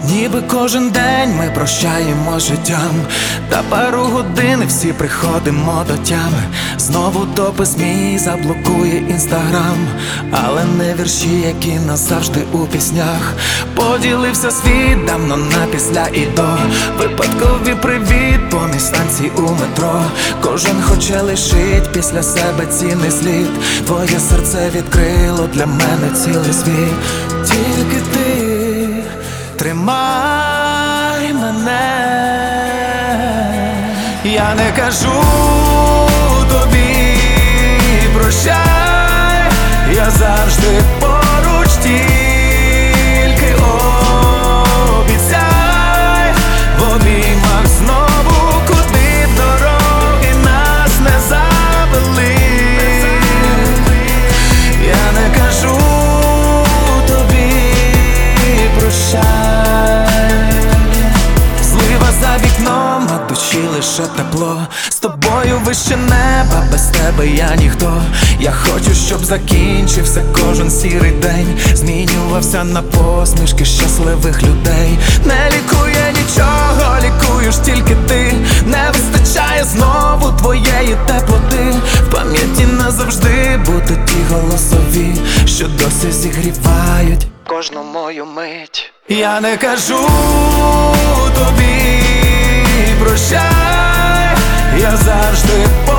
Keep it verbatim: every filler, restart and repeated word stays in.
Ніби кожен день ми прощаємо життям, та пару годин всі приходимо до тями. Знову допис мій заблокує інстаграм, але не вірші, які назавжди у піснях. Поділився світ давно на після і до. Випадкові привіт поміж станцій у метро. Кожен хоче лишить після себе цінний слід. Твоє серце відкрило для мене цілий світ. Тільки ти тримай мене, я не кажу тобі прощай, я завжди поруч, тільки обіцяй, в обіймах знову, куди б дороги нас не завели. Я не кажу тобі прощай, за вікном, а душі лише тепло. З тобою вище неба, без тебе я ніхто. Я хочу, щоб закінчився кожен сірий день, змінювався на посмішки щасливих людей. Не лікує нічого, лікуєш тільки ти. Не вистачає знову твоєї теплоти. В пам'яті назавжди будуть ті голосові, що досі зігрівають кожну мою мить. Я не кажу тобі прощай, я завжди поруч.